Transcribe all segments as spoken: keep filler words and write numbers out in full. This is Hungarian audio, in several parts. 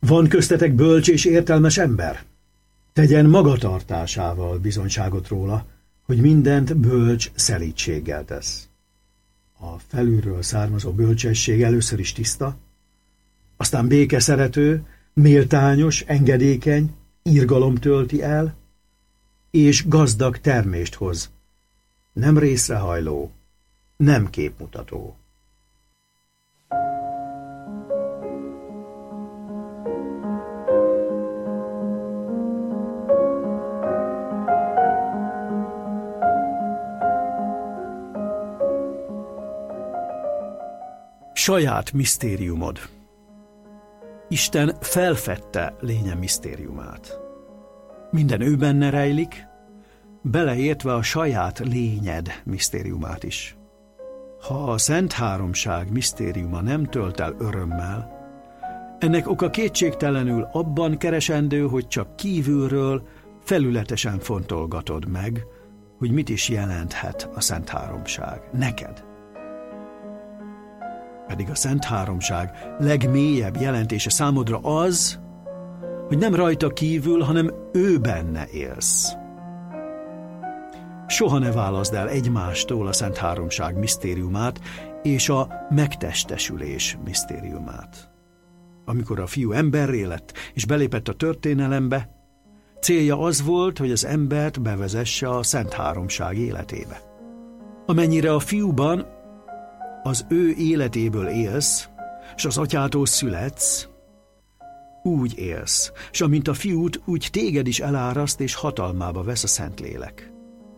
Van köztetek bölcs és értelmes ember? Tegyen magatartásával bizonyságot róla, hogy mindent bölcs szelídséggel tesz. A felülről származó bölcsesség először is tiszta, aztán békeszerető, méltányos, engedékeny, irgalom tölti el, és gazdag termést hoz. Nem részrehajló, nem képmutató. Saját misztériumod. Isten felfedte lénye misztériumát. Minden ő benne rejlik, beleértve a saját lényed misztériumát is. Ha a Szent Háromság misztériuma nem tölt el örömmel, ennek oka kétségtelenül abban keresendő, hogy csak kívülről felületesen fontolgatod meg, hogy mit is jelenthet a Szent Háromság neked. Pedig a Szent Háromság legmélyebb jelentése számodra az, hogy nem rajta kívül, hanem ő benne élsz. Soha ne válaszd el egymástól a Szent Háromság misztériumát és a megtestesülés misztériumát. Amikor a fiú emberré lett és belépett a történelembe, célja az volt, hogy az embert bevezesse a Szent Háromság életébe. Amennyire a fiúban, az ő életéből élsz, és az atyától születsz, úgy élsz, és amint a fiút, úgy téged is eláraszt és hatalmába vesz a Szentlélek.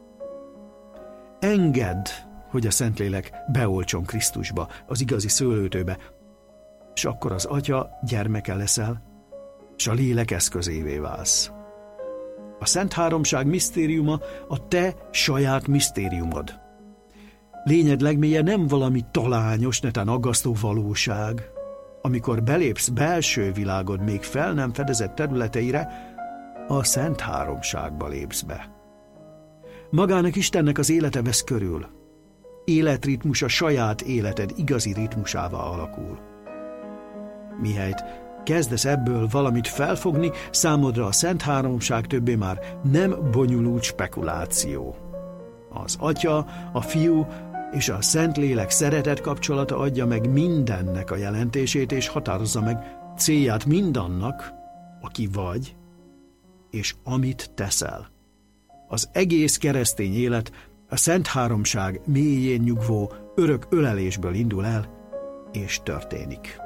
Engedd, hogy a Szentlélek beoltson Krisztusba, az igazi szőlőtőbe, és akkor az atya gyermeke leszel, és a lélek eszközévé válsz. A Szent Háromság misztériuma a te saját misztériumod. Lényed legmélye nem valami talányos, netán aggasztó valóság. Amikor belépsz belső világod még fel nem fedezett területeire, a Szent Háromságba lépsz be. Magának Istennek az élete vesz körül. Életritmusa saját életed igazi ritmusává alakul. Mihelyt kezdesz ebből valamit felfogni, számodra a Szent Háromság többé már nem bonyolult spekuláció. Az Atya, a Fiú és a Szentlélek szeretet kapcsolata adja meg mindennek a jelentését, és határozza meg célját mindannak, aki vagy, és amit teszel. Az egész keresztény élet a Szent Háromság mélyén nyugvó örök ölelésből indul el, és történik.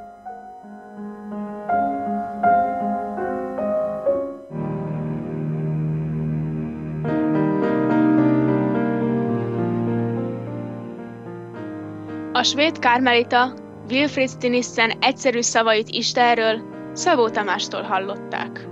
A svéd kármelita Wilfrid Stinissen egyszerű szavait Istenről Szabó Tamástól hallották.